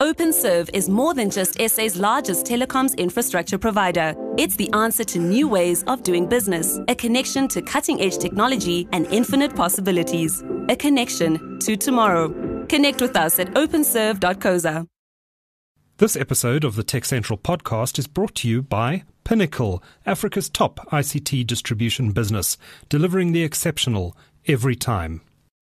OpenServe is more than just SA's largest telecoms infrastructure provider. It's the answer to new ways of doing business, a connection to cutting-edge technology and infinite possibilities, a connection to tomorrow. Connect with us at openserve.coza. This episode of the Tech Central podcast is brought to you by Pinnacle, Africa's top ICT distribution business, delivering the exceptional every time.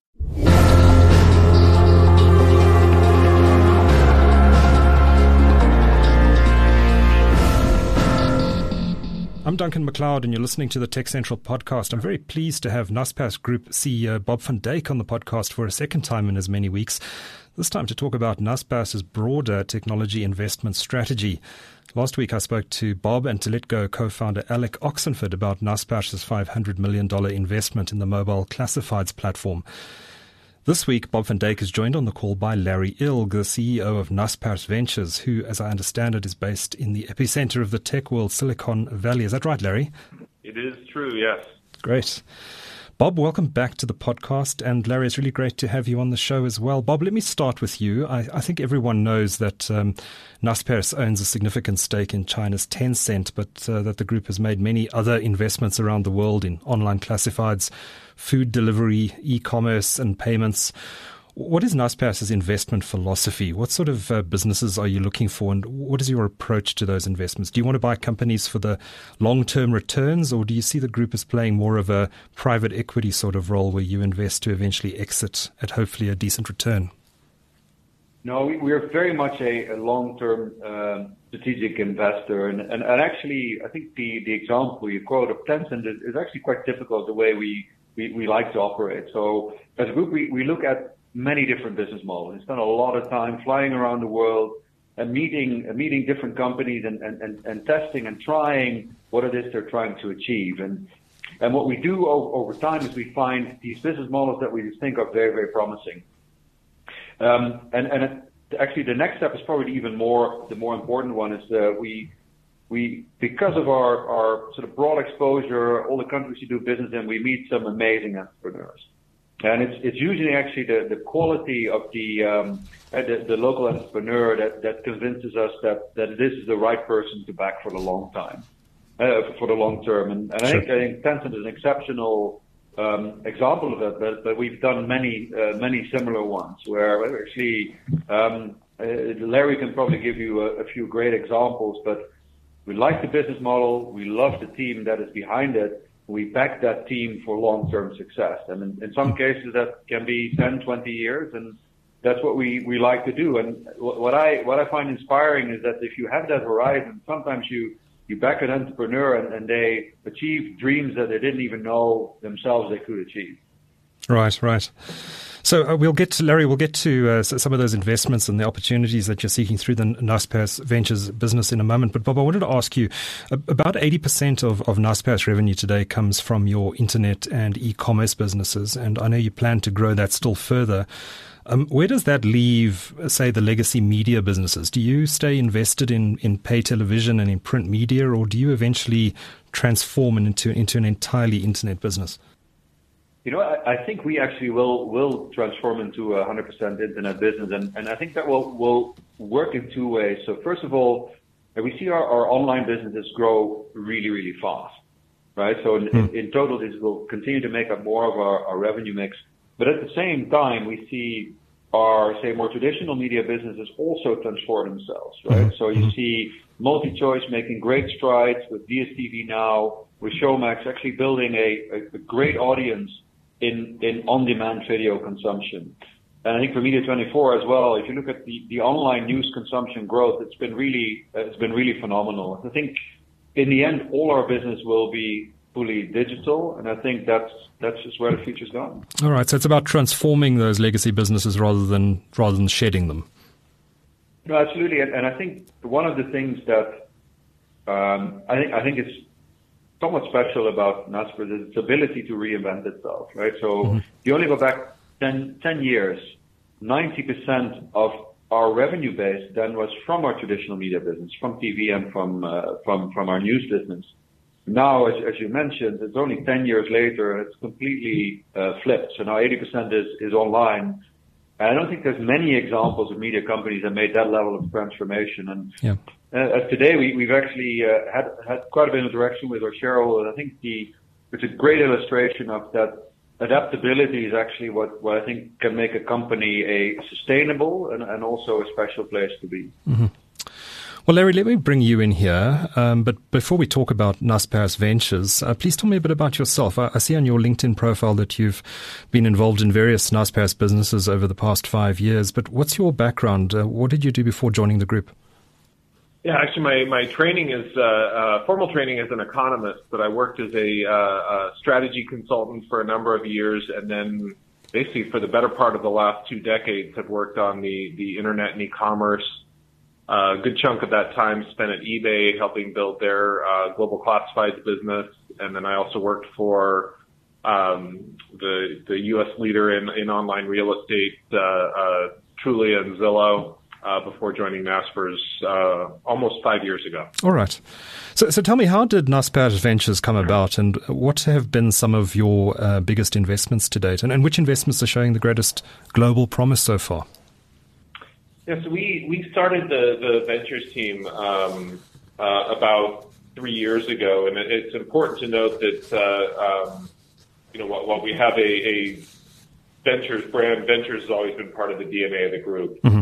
I'm Duncan McLeod, and you're listening to the Tech Central podcast. I'm very pleased to have Naspers Group CEO Bob van Dijk on the podcast for a second time in as many weeks, this time to talk about Naspers' broader technology investment strategy. Last week I spoke to Bob and ToLetGo co-founder Alec Oxenford about Naspers' $500 million investment in the mobile classifieds platform. This week, Bob van Dijk is joined on the call by Larry Ilg, the CEO of Naspers Ventures, who, as I understand it, is based in the epicenter of the tech world, Silicon Valley. Is that right, Larry? It is true, yes. Great. Bob, welcome back to the podcast. And Larry, it's really great to have you on the show as well. Bob, let me start with you. I think everyone knows that Naspers owns a significant stake in China's Tencent, but that the group has made many other investments around the world in online classifieds, food delivery, e-commerce and payments. What is Naspers' investment philosophy? What sort of businesses are you looking for, and what is your approach to those investments? Do you want to buy companies for the long-term returns, or do you see the group as playing more of a private equity sort of role where you invest to eventually exit at hopefully a decent return? No, we are very much a long-term strategic investor. And actually, I think the example you quote of Tencent is actually quite typical of the way we like to operate. So as a group, we look at many different business models. We spend a lot of time flying around the world and meeting different companies and testing and trying what it is they're trying to achieve. And what we do over time is we find these business models that we think are very, very promising. Actually, the next step is probably the more important one is we because of our sort of broad exposure, all the countries we do business in, we meet some amazing entrepreneurs. And it's usually actually the quality of the local entrepreneur that convinces us that this is the right person to back for the long term. And I think Tencent is an exceptional example of that. But we've done many similar ones where actually Larry can probably give you a few great examples. But we like the business model. We love the team that is behind it. We back that team for long-term success. And in some cases, that can be 10, 20 years, and that's what we like to do. And what I find inspiring is that if you have that horizon, sometimes you back an entrepreneur and they achieve dreams that they didn't even know themselves they could achieve. Right. So Larry, we'll get to some of those investments and the opportunities that you're seeking through the Naspers Ventures business in a moment. But Bob, I wanted to ask you, about 80% of Naspers revenue today comes from your internet and e-commerce businesses, and I know you plan to grow that still further. Where does that leave, say, the legacy media businesses? Do you stay invested in pay television and in print media, or do you eventually transform into an entirely internet business? You know, I think we actually will transform into a 100% internet business, and I think that will work in two ways. So first of all, we see our online businesses grow really, really fast, right? So in total, this will continue to make up more of our revenue mix. But at the same time, we see our, say, more traditional media businesses also transform themselves, right? So you see MultiChoice making great strides with DSTV Now, with Showmax actually building a great audience in on-demand video consumption. And I think for Media24 as well, if you look at the online news consumption growth, it's been really phenomenal. I think in the end, all our business will be fully digital, and I think that's just where the future's gone. All right, so it's about transforming those legacy businesses rather than shedding them. No, absolutely, and I think one of the things that I think is somewhat special about Naspers is its ability to reinvent itself, right? So you only go back 10 years, 90% of our revenue base then was from our traditional media business, from TV and from our news business. Now, as you mentioned, it's only 10 years later, and it's completely flipped. So now 80% is online. And I don't think there's many examples of media companies that made that level of transformation. And today, we've actually had quite a bit of interaction with our shareholders. I think it's a great illustration of that adaptability is actually what I think can make a company a sustainable and also a special place to be. Mm-hmm. Well, Larry, let me bring you in here. But before we talk about Naspers Ventures, please tell me a bit about yourself. I see on your LinkedIn profile that you've been involved in various Naspers businesses over the past 5 years. But what's your background? What did you do before joining the group? Yeah, actually, my training is formal training as an economist, but I worked as a strategy consultant for a number of years, and then basically for the better part of the last 2 decades, have worked on the internet and e-commerce. A good chunk of that time spent at eBay helping build their global classifieds business, and then I also worked for the U.S. leader in online real estate, Trulia and Zillow. Before joining Naspers almost 5 years ago. All right. So tell me, how did Naspers Ventures come about, and what have been some of your biggest investments to date, and which investments are showing the greatest global promise so far? Yeah, so we started the ventures team about 3 years ago, and it's important to note that while we have a ventures brand, ventures has always been part of the DNA of the group. Mm-hmm.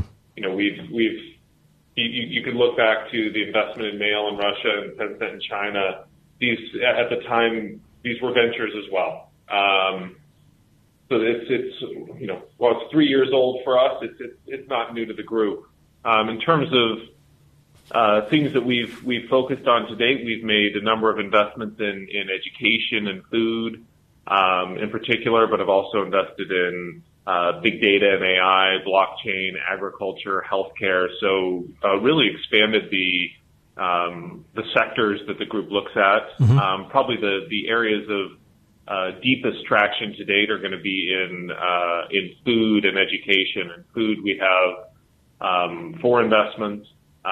You could look back to the investment in Mail in Russia and Tencent in China. At the time, these were ventures as well. So while it's 3 years old for us, it's not new to the group. In terms of things that we've focused on to date, we've made a number of investments in education and food, in particular, but have also invested in big data and AI, blockchain, agriculture, healthcare. So really expanded the sectors that the group looks at. Mm-hmm. Probably the areas of deepest traction to date are going to be in food and education. In food, we have 4 investments.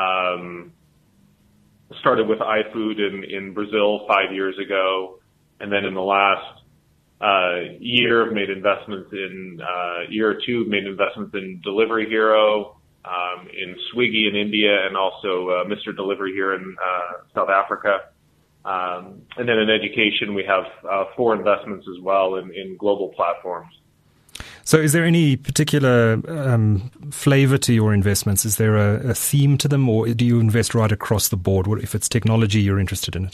Started with iFood in Brazil 5 years ago, and then in the last year made investments in year or two made investments in Delivery Hero, in Swiggy in India, and also Mr. Delivery here in South Africa. And then in education, we have 4 investments as well in global platforms. So is there any particular flavor to your investments? Is there a theme to them, or do you invest right across the board? If it's technology, you're interested in it?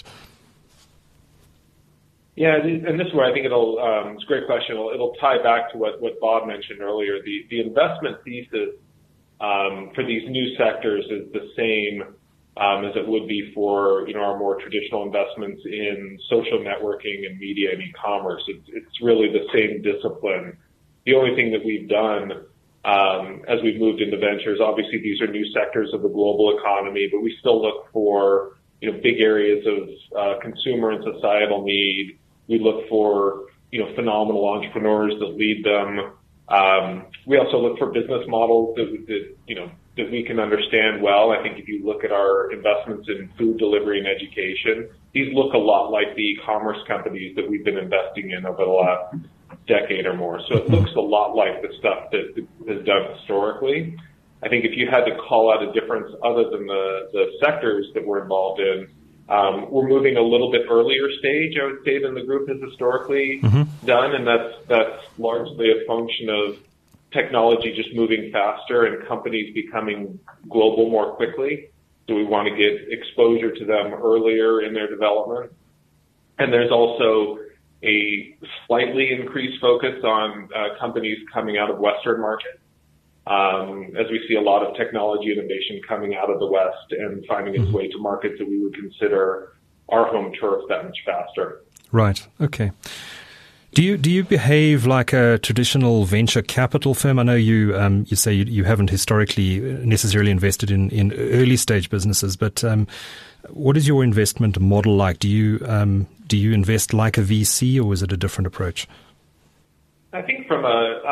Yeah, and this is where I think it's a great question. It'll tie back to what Bob mentioned earlier. The investment thesis for these new sectors is the same as it would be for our more traditional investments in social networking and media and e-commerce. It's really the same discipline. The only thing that we've done as we've moved into ventures, obviously these are new sectors of the global economy, but we still look for big areas of consumer and societal need. We look for, phenomenal entrepreneurs that lead them. We also look for business models that we can understand well. I think if you look at our investments in food delivery and education, these look a lot like the e-commerce companies that we've been investing in over the last decade or more. So it looks a lot like the stuff that is done historically. I think if you had to call out a difference other than the sectors that we're involved in, we're moving a little bit earlier stage, I would say, than the group has historically done, and that's largely a function of technology just moving faster and companies becoming global more quickly. So we want to get exposure to them earlier in their development. And there's also a slightly increased focus on companies coming out of Western markets. As we see a lot of technology innovation coming out of the West and finding its way to markets that we would consider our home turf that much faster. Right. Okay. Do you behave like a traditional venture capital firm? I know you say you haven't historically necessarily invested in early stage businesses, but what is your investment model like? Do you invest like a VC, or is it a different approach? I think from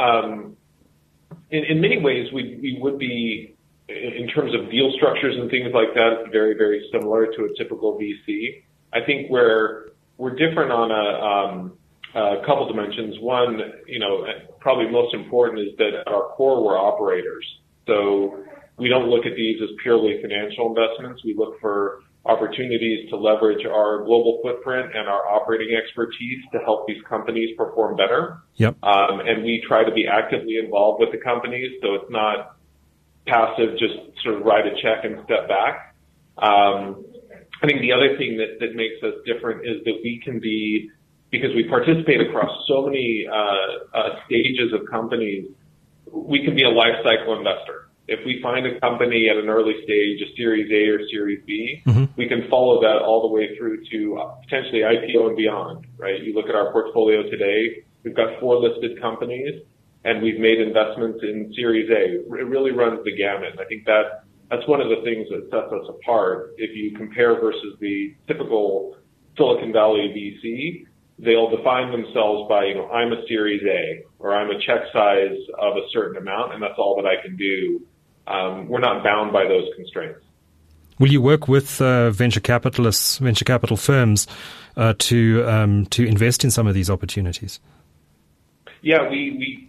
in many ways, we would be, in terms of deal structures and things like that, very, very similar to a typical VC. I think where we're different a couple dimensions. One, probably most important is that at our core, we're operators. So we don't look at these as purely financial investments. We look for opportunities to leverage our global footprint and our operating expertise to help these companies perform better. Yep. And we try to be actively involved with the companies, so it's not passive, just sort of write a check and step back. I think the other thing that makes us different is that we can be, because we participate across so many stages of companies, we can be a life cycle investor. If we find a company at an early stage, a Series A or Series B, we can follow that all the way through to potentially IPO and beyond, right? You look at our portfolio today, we've got 4 listed companies, and we've made investments in Series A. It really runs the gamut. I think that's one of the things that sets us apart. If you compare versus the typical Silicon Valley VC, they'll define themselves by, I'm a Series A, or I'm a check size of a certain amount, and that's all that I can do. We're not bound by those constraints. Will you work with venture capital firms to invest in some of these opportunities? Yeah, we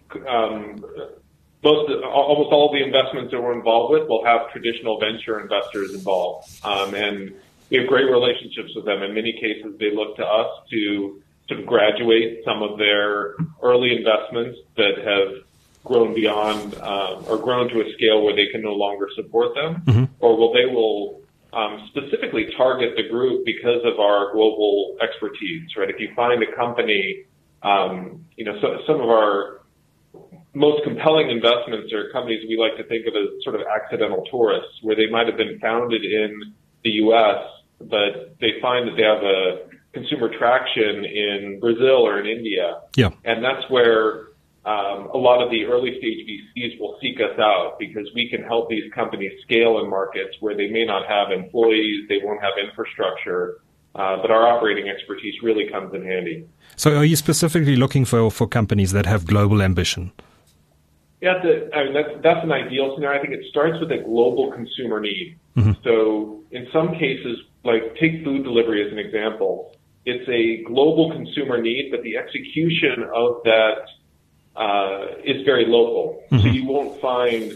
almost all of the investments that we're involved with will have traditional venture investors involved, and we have great relationships with them. In many cases, they look to us to sort of graduate some of their early investments that have grown beyond or grown to a scale where they can no longer support them, or they will specifically target the group because of our global expertise, right? If you find a company, some of our most compelling investments are companies we like to think of as sort of accidental tourists, where they might have been founded in the U.S., but they find that they have a consumer traction in Brazil or in India. Yeah. And that's where a lot of the early stage VCs will seek us out, because we can help these companies scale in markets where they may not have employees, they won't have infrastructure, but our operating expertise really comes in handy. So are you specifically looking for companies that have global ambition? Yeah, that's an ideal scenario. I think it starts with a global consumer need. So in some cases, like take food delivery as an example, it's a global consumer need, but the execution of that is very local. So you won't find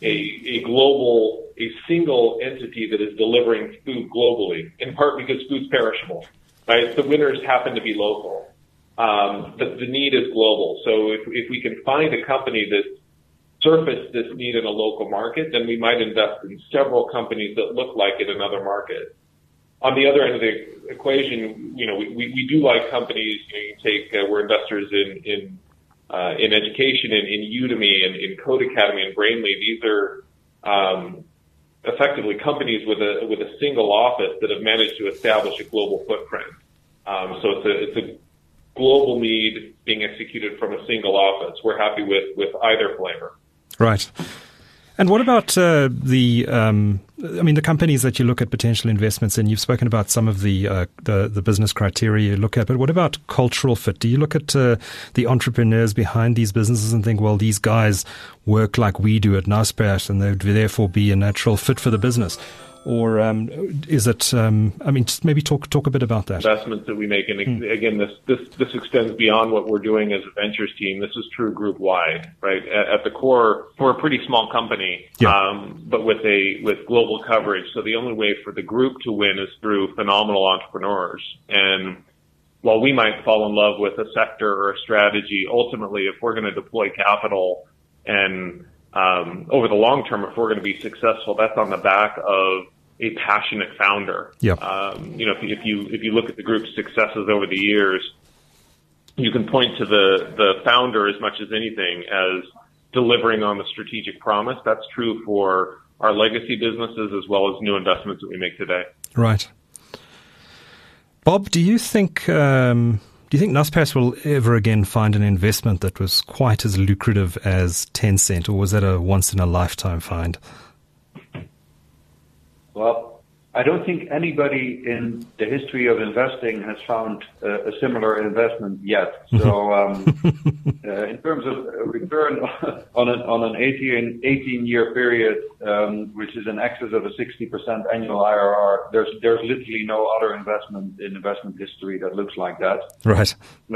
a single entity that is delivering food globally, in part because food's perishable, right? The winners happen to be local. But the need is global. So if we can find a company that surfaced this need in a local market, then we might invest in several companies that look like it in another market. On the other end of the equation, we do like companies. You take we're investors in education, in Udemy, and in Codecademy and Brainly. These are effectively companies with a single office that have managed to establish a global footprint. So it's a global need being executed from a single office. We're happy with either flavor. Right. And what about the companies that you look at potential investments in? You've spoken about some of the business criteria you look at, but what about cultural fit? Do you look at the entrepreneurs behind these businesses and think, well, these guys work like we do at Naspers and they'd therefore be a natural fit for the business? Or is it, just maybe talk a bit about that. Investments that we make, and again, this extends beyond what we're doing as a ventures team. This is true group-wide, right? At the core, we're a pretty small company, but with global coverage. So the only way for the group to win is through phenomenal entrepreneurs. And while we might fall in love with a sector or a strategy, ultimately, if we're going to deploy capital and over the long term, if we're going to be successful, that's on the back of a passionate founder. Yeah. If you look at the group's successes over the years, you can point to the founder as much as anything as delivering on the strategic promise. That's true for our legacy businesses as well as new investments that we make today. Right. Bob, do you think Naspers will ever again find an investment that was quite as lucrative as Tencent, or was that a once-in-a-lifetime find? Well, I don't think anybody in the history of investing has found a similar investment yet. So, in terms of return on an 18-year period, which is in excess of a 60% annual IRR, there's literally no other investment in investment history that looks like that. Right.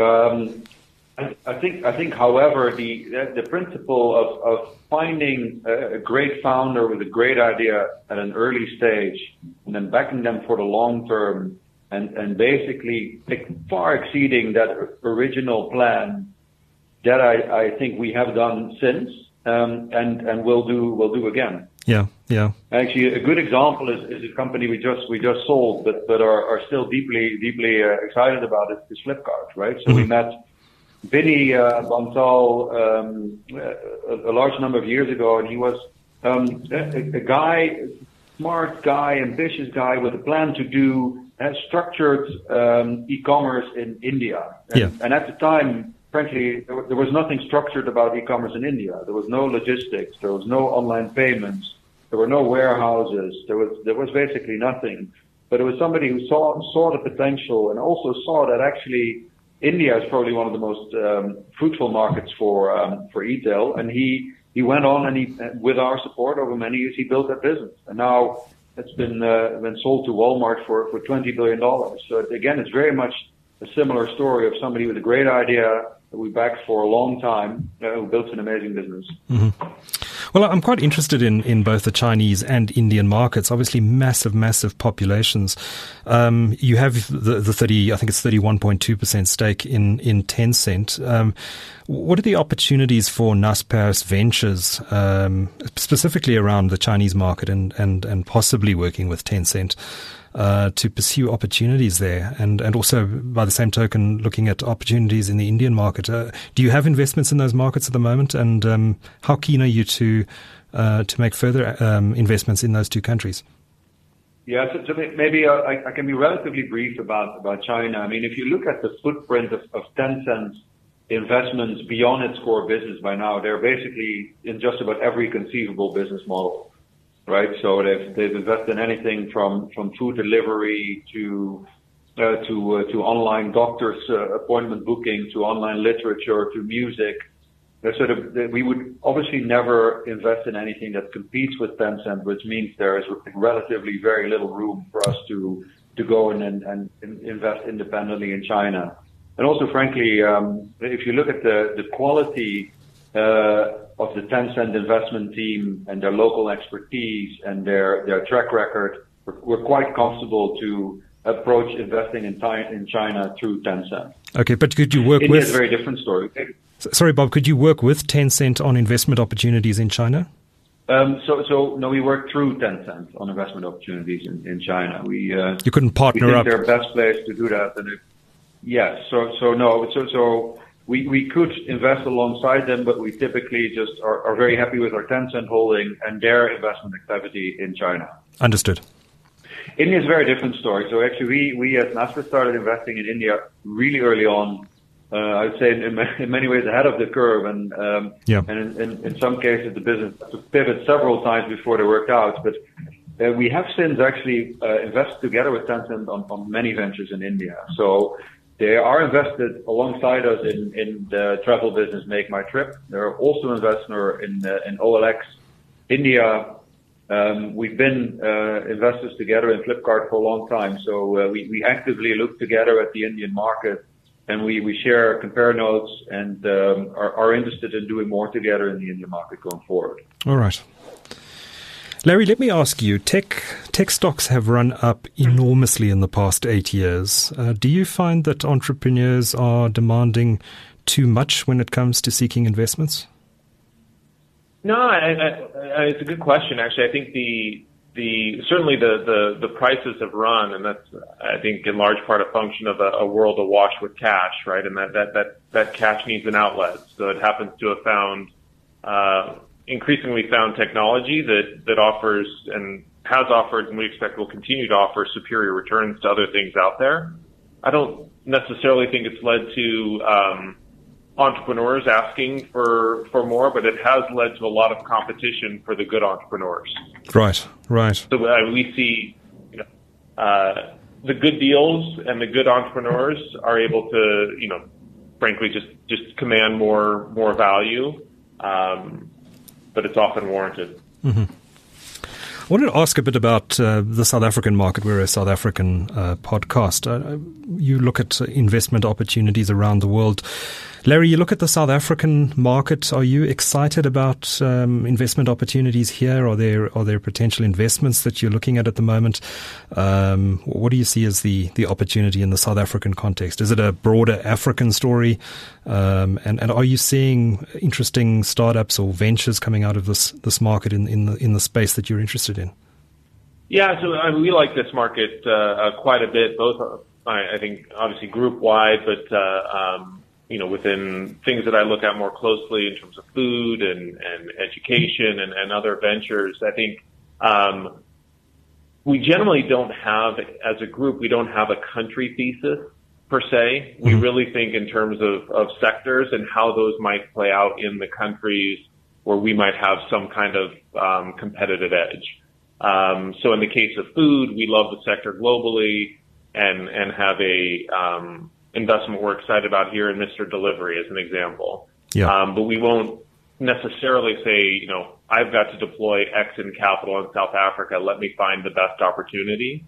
I think, however, the principle of finding a great founder with a great idea at an early stage and then backing them for the long term and basically far exceeding that original plan, that I think we have done since and will do again. Yeah. Actually, a good example is a company we just sold, but are still deeply excited about it, is Flipkart, right? So we met Vinny Bantal a large number of years ago, and he was a guy, smart guy, ambitious guy with a plan to do structured e-commerce in India. And at the time, frankly, there was nothing structured about e-commerce in India. There was no logistics. There was no online payments. There were no warehouses. There was basically nothing. But it was somebody who saw the potential and also saw that actually India is probably one of the most fruitful markets for e-tail, and he went on and with our support over many years, he built that business, and now it's been sold to Walmart for $20 billion. So again, it's very much a similar story of somebody with a great idea that we backed for a long time, who built an amazing business. Mm-hmm. Well, I'm quite interested in both the Chinese and Indian markets. Obviously, massive populations. You have the 31.2% stake in Tencent. What are the opportunities for Naspers Ventures, specifically around the Chinese market and possibly working with Tencent? To pursue opportunities there, and also by the same token looking at opportunities in the Indian market. Do you have investments in those markets at the moment, and how keen are you to make further investments in those two countries? Yeah, so maybe I can be relatively brief about China. I mean, if you look at the footprint of Tencent's investments beyond its core business by now, they're basically in just about every conceivable business model. Right, so they've invested in anything from food delivery to online doctor's appointment booking, to online literature, to music. So we would obviously never invest in anything that competes with Tencent, which means there is relatively very little room for us to go in and invest independently in China. And also, frankly, if you look at the quality of the Tencent investment team and their local expertise and their track record, we're quite comfortable to approach investing in China through Tencent. Okay, but could you work India is a very different story. Sorry, Bob, could you work with Tencent on investment opportunities in China? So no, we work through Tencent on investment opportunities in China. You couldn't partner up? We think they're best placed to do that. Yes, so no, so we could invest alongside them, but we typically just are very happy with our Tencent holding and their investment activity in China. Understood. India is a very different story. So actually, we as Naspers started investing in India really early on. I would say in many ways ahead of the curve, and in some cases the business had to pivot several times before they worked out. But we have since actually invested together with Tencent on many ventures in India. So they are invested alongside us in the travel business Make My Trip. They're also an investor in OLX India. We've been investors together in Flipkart for a long time. So we actively look together at the Indian market, and we share compare notes and are interested in doing more together in the Indian market going forward. All right. Larry, let me ask you, tech stocks have run up enormously in the past 8 years. Do you find that entrepreneurs are demanding too much when it comes to seeking investments? No, it's a good question. Actually, I think certainly the prices have run, and that's, I think, in large part a function of a world awash with cash, right? And that cash needs an outlet. So it happens to have found increasingly found technology that offers and has offered, and we expect will continue to offer superior returns to other things out there. I don't necessarily think it's led to entrepreneurs asking for more, but it has led to a lot of competition for the good entrepreneurs. Right. So we see the good deals and the good entrepreneurs are able to, frankly, just command more value, but it's often warranted. Mm-hmm. I wanted to ask a bit about the South African market. We're a South African podcast. You look at investment opportunities around the world. Larry, you look at the South African market. Are you excited about investment opportunities here? Are there potential investments that you're looking at the moment? What do you see as the opportunity in the South African context? Is it a broader African story? And are you seeing interesting startups or ventures coming out of this market in the space that you're interested in? Yeah, so we like this market quite a bit. Both, I think, obviously group wide, but within things that I look at more closely in terms of food and education and other ventures, I think we generally don't have, as a group, we don't have a country thesis per se. We really think in terms of sectors and how those might play out in the countries where we might have some kind of competitive edge. So in the case of food, we love the sector globally and have a investment we're excited about here in Mr. Delivery as an example. Yeah. But we won't necessarily say, I've got to deploy X in capital in South Africa. Let me find the best opportunity.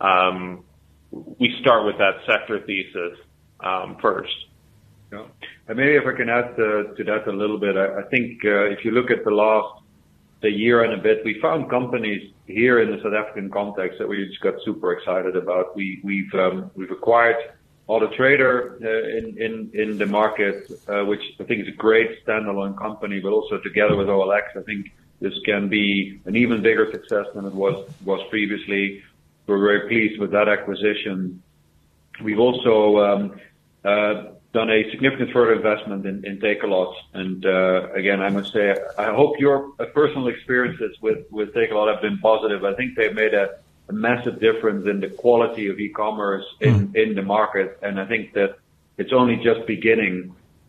We start with that sector thesis first. Yeah. And maybe if I can add to that a little bit, I think if you look at the year and a bit, we found companies here in the South African context that we just got super excited about. We've acquired Auto Trader in the market, which I think is a great standalone company, but also together with OLX, I think this can be an even bigger success than it was previously. We're very pleased with that acquisition. We've also done a significant further investment in Takealot, and again, I must say, I hope your personal experiences with Takealot have been positive. I think they've made a massive difference in the quality of e-commerce in the market, and I think that it's only just beginning.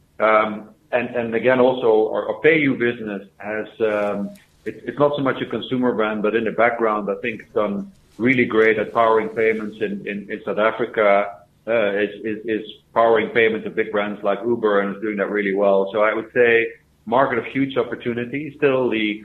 And again, also our PayU business has it's not so much a consumer brand, but in the background, I think it's done really great at powering payments in South Africa. Is powering payments of big brands like Uber and is doing that really well. So I would say market of huge opportunity. Still the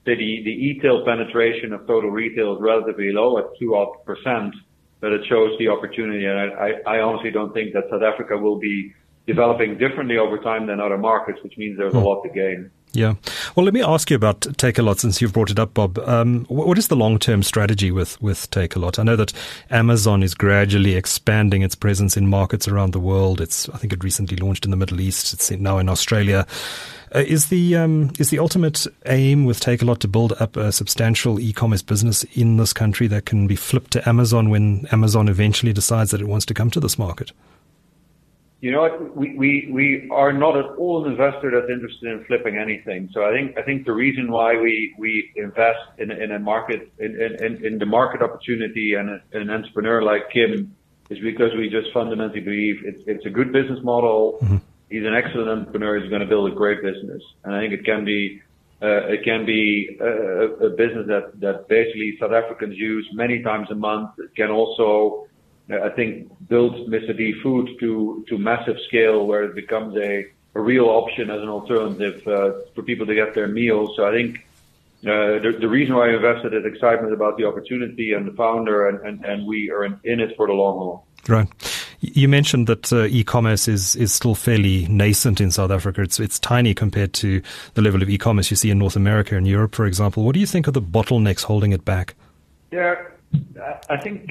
e-tail penetration of total retail is relatively low at 2%, but it shows the opportunity. And I honestly don't think that South Africa will be developing differently over time than other markets, which means there's a lot to gain. Yeah. Well, let me ask you about Takealot since you've brought it up, Bob. What is the long-term strategy with Takealot? I know that Amazon is gradually expanding its presence in markets around the world. I think it recently launched in the Middle East. It's now in Australia. Is the ultimate aim with Takealot to build up a substantial e-commerce business in this country that can be flipped to Amazon when Amazon eventually decides that it wants to come to this market? You know what? We are not at all an investor that's interested in flipping anything. So I think the reason why we invest in a market in the market opportunity and an entrepreneur like Kim is because we just fundamentally believe it's a good business model. Mm-hmm. He's an excellent entrepreneur. He's going to build a great business, and I think it can be a business that basically South Africans use many times a month. It can also, I think, build Mr. D Food to massive scale where it becomes a real option as an alternative for people to get their meals. So I think the reason why I invested is excitement about the opportunity and the founder, and we are in it for the long haul. Right. You mentioned that e-commerce is still fairly nascent in South Africa. It's tiny compared to the level of e-commerce you see in North America and Europe, for example. What do you think are the bottlenecks holding it back? Yeah, I think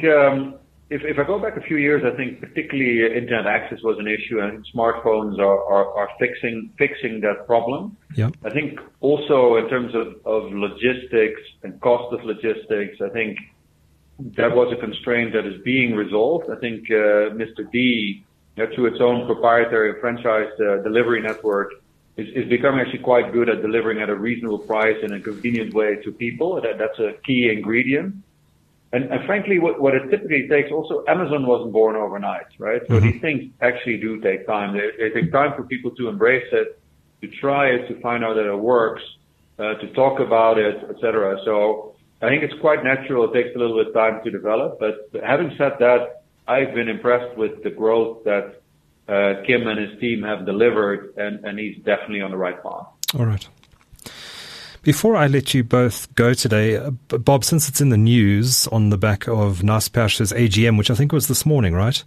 if I go back a few years, I think particularly internet access was an issue, and smartphones are fixing that problem. Yeah. I think also in terms of logistics and cost of logistics, I think that was a constraint that is being resolved. I think Mr. D, through its own proprietary franchise delivery network, is becoming actually quite good at delivering at a reasonable price in a convenient way to people. That's a key ingredient. And frankly, what it typically takes, also Amazon wasn't born overnight, right? So these things actually do take time. They take time for people to embrace it, to try it, to find out that it works, to talk about it, etc. So I think it's quite natural. It takes a little bit of time to develop. But having said that, I've been impressed with the growth that Kim and his team have delivered, and he's definitely on the right path. All right. Before I let you both go today, Bob, since it's in the news on the back of Naspers' AGM, which I think was this morning, right?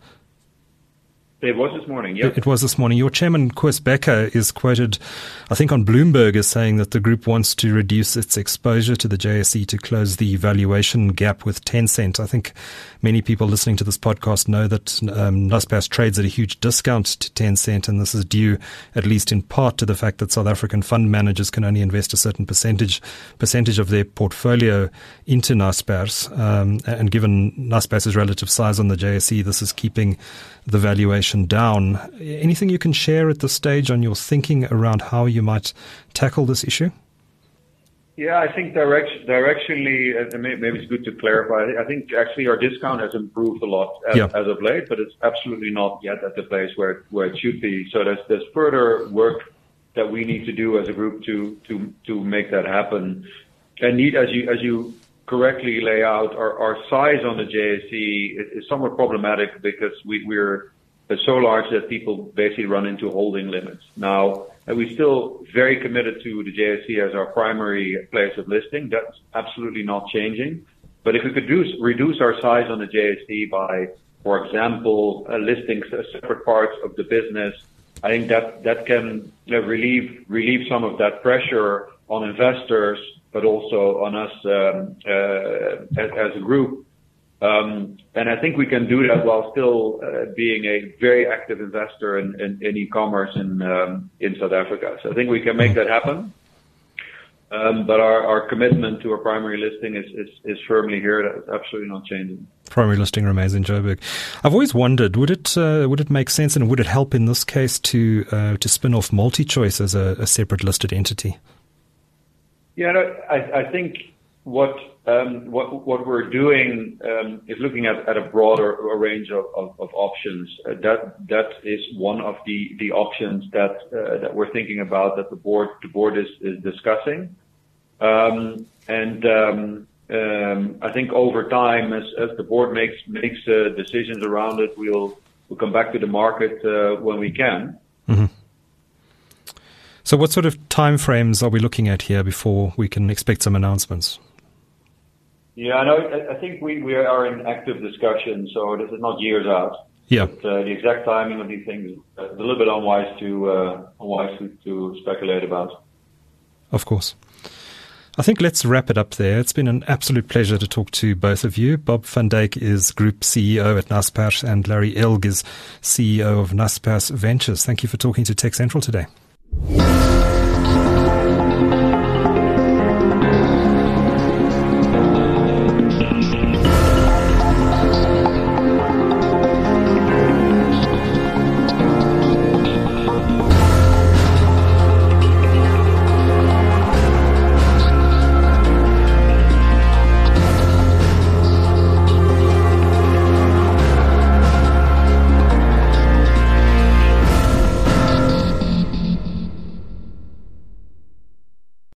It was this morning, yes. It was this morning. Your chairman, Koos Bekker, is quoted, I think on Bloomberg, as saying that the group wants to reduce its exposure to the JSE to close the valuation gap with Tencent. I think many people listening to this podcast know that Naspers trades at a huge discount to Tencent, and this is due, at least in part, to the fact that South African fund managers can only invest a certain percentage of their portfolio into Naspers. And given Naspers' relative size on the JSE, this is keeping the valuation down. Anything you can share at this stage on your thinking around how you might tackle this issue? Yeah, I think directionally, maybe it's good to clarify. I think actually our discount has improved a lot as of late, but it's absolutely not yet at the place where it should be. So there's further work that we need to do as a group to make that happen. And as you correctly lay out, our size on the JSE is somewhat problematic because we're so large that people basically run into holding limits. Now, we're still very committed to the JSE as our primary place of listing. That's absolutely not changing. But if we could reduce our size on the JSE by, for example, listing separate parts of the business, I think that can relieve some of that pressure on investors, but also on us as a group. And I think we can do that while still being a very active investor in e-commerce in South Africa. So I think we can make that happen. But our commitment to our primary listing is firmly here. That's absolutely not changing. Primary listing remains in Joburg. I've always wondered, would it make sense and would it help in this case to spin off MultiChoice as a separate listed entity? Yeah, no, I think what we're doing is looking at a broader range of options. That is one of the options that we're thinking about, that the board is discussing. I think over time, as the board makes decisions around it, we'll come back to the market when we can. Mm-hmm. So what sort of timeframes are we looking at here before we can expect some announcements? Yeah, I think we are in active discussion, so this is not years out. Yeah. But, the exact timing of these things is a little bit unwise to speculate about. Of course. I think let's wrap it up there. It's been an absolute pleasure to talk to both of you. Bob van Dijk is Group CEO at Naspers and Larry Ilg is CEO of Naspers Ventures. Thank you for talking to Tech Central today.